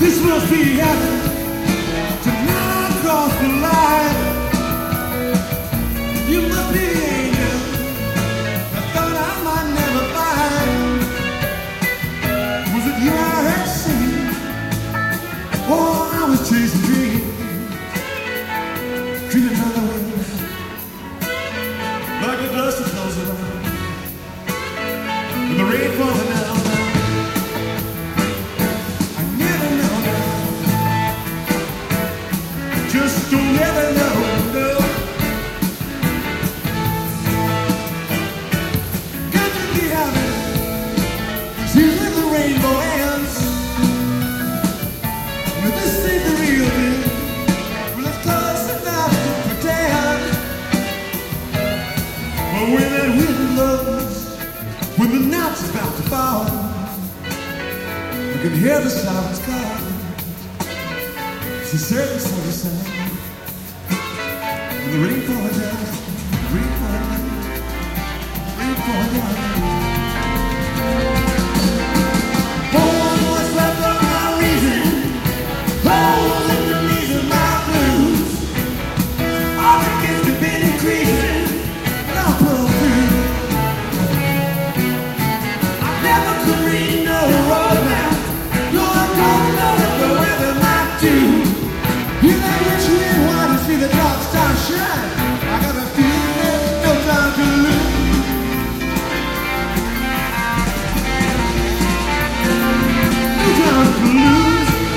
must be heaven to not cross the line. You must be the angel I thought I might never find. Was it you I heard singing? Oh, I was chasing dreams, dreaming another way, like the dust that flows around, and the rain falling down. Just don't ever know, no. Got to be happy, see where the rainbow ends. But this ain't the real thing. Well, it's close enough to pretend. But when that wind blows, when the night's about to fall, you can hear the sirens call. She said it's on the side, and the rain falling down, rain falling down, rain falling down. Oh, what's left of my reason? Oh, in the knees of my blues. All the kids have been increasing, and I'll pull through. I never could read no roadmap, no, I don't know what the weather might do. You know which way you want to see the dark star shine. I got a feeling there's no time to lose. No time to lose.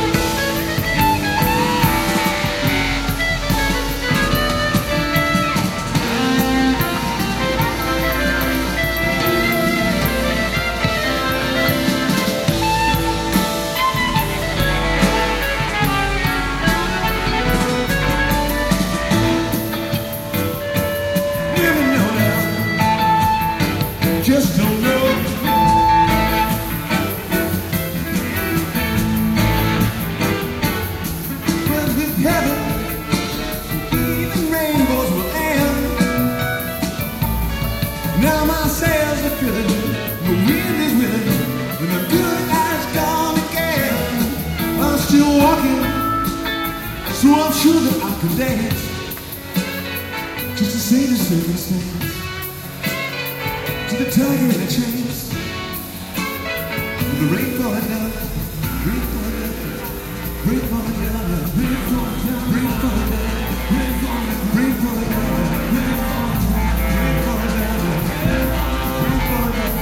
Just don't know. But with heaven, even rainbows will end. Now my sails are filling, the wind is willing, and the good time's gone again. I'm still walking, so I'm sure that I can dance, just to say the circumstance. The tiger in the chains, the rain falling down, rain falling down, rain falling down, rain falling down, rain falling down, rain falling down, rain falling down, rain falling down, rain falling down.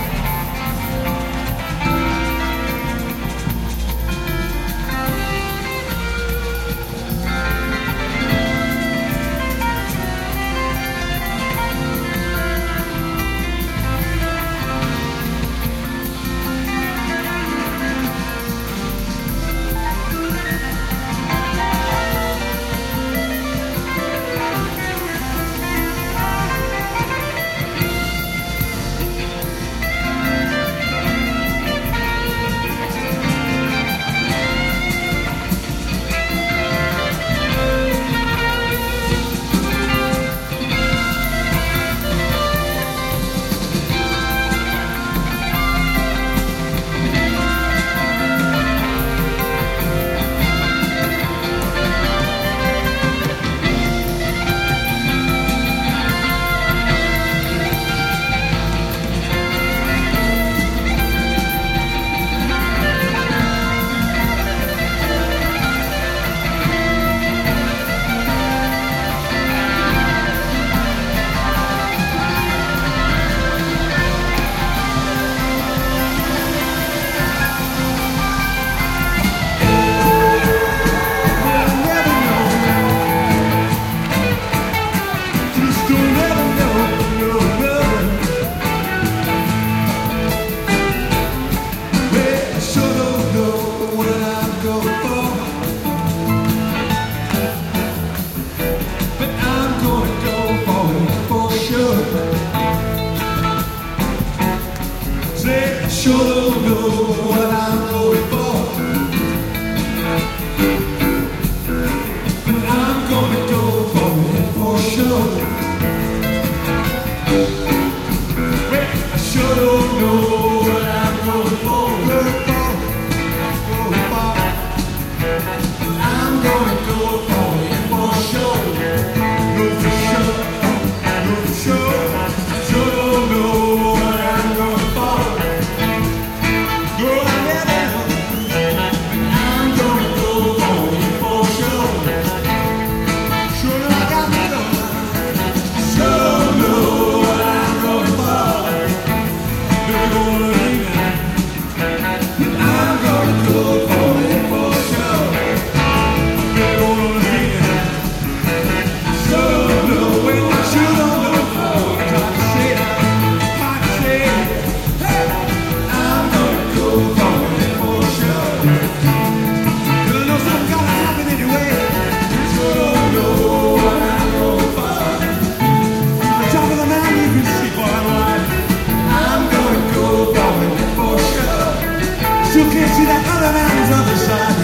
see that other man's other side.